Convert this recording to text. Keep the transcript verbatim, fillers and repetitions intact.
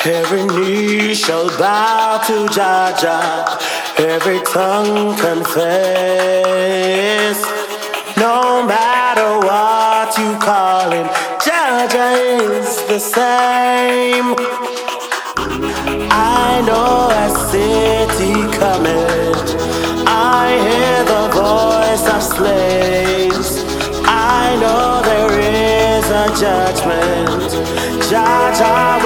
Every knee shall bow to Jah Jah. Every tongue confess. No matter what you call him, Jah Jah is the same. I know a city coming. I hear the voice of slaves. I know there is a judgment. Jah Jah